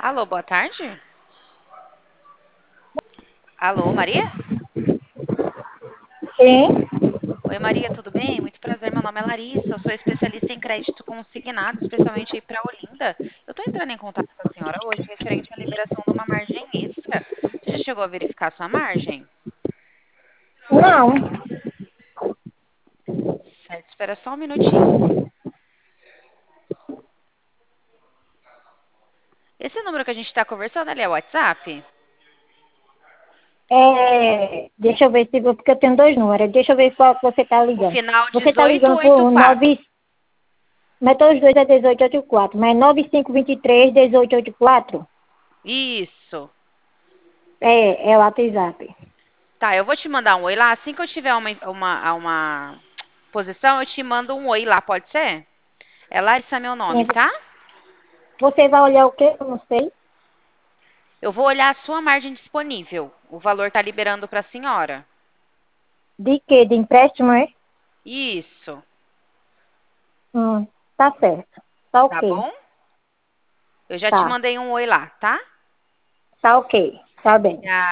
Alô, boa tarde. Alô, Maria? Sim. Oi, Maria, tudo bem? Muito prazer, meu nome é Larissa, eu sou especialista em crédito consignado, especialmente aí para Olinda. Eu estou entrando em contato com a senhora hoje referente à liberação de uma margem extra. Você já chegou a verificar a sua margem? Não. Certo, espera só um minutinho. Esse número que a gente está conversando ali é o WhatsApp? Deixa eu ver se porque eu tenho dois números. Deixa eu ver qual que você está O ligando. final Você está ligando por 1884. 9, mas todos os dois é 1884, mas 9523-1884. Isso. É o WhatsApp. Tá, eu vou te mandar um oi lá. Assim que eu tiver uma posição, eu te mando um oi lá, pode ser? É Larissa meu nome, Sim. tá? Você vai olhar o quê? Eu não sei. Eu vou olhar a sua margem disponível. O valor está liberando para a senhora. De quê? De empréstimo, é? Isso, Tá certo. Tá tá ok. bom? Eu já te Tá. mandei um oi lá, tá? Tá ok. Tá bem. Ah,